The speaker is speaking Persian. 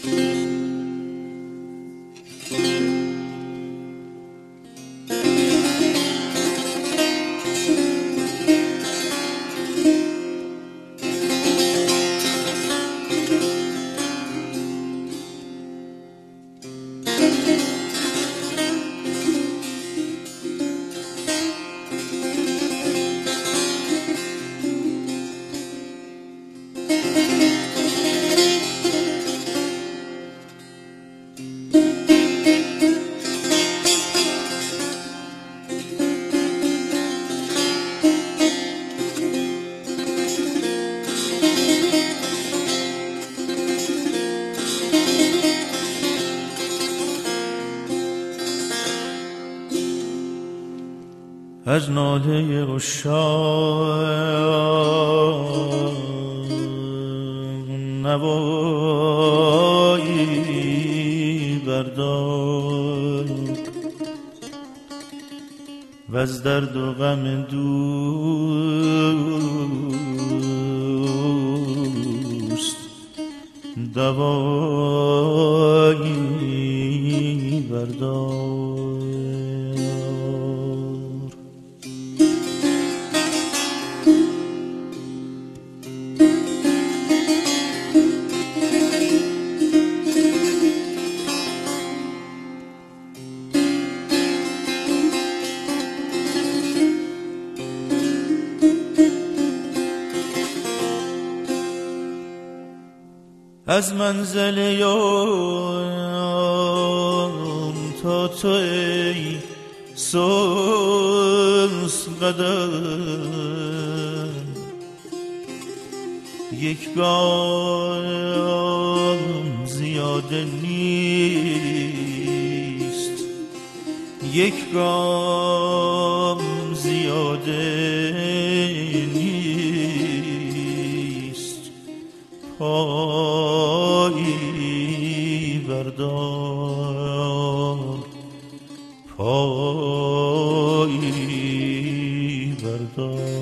از ناله عشاق نوایی بردار و از درد و غم دوست دوایی بردار. از منزل یام تا تو ای سوز قدم یک گام زیاده نیست، یک گام زیاده نیست. پایی بردار، پایی بردار.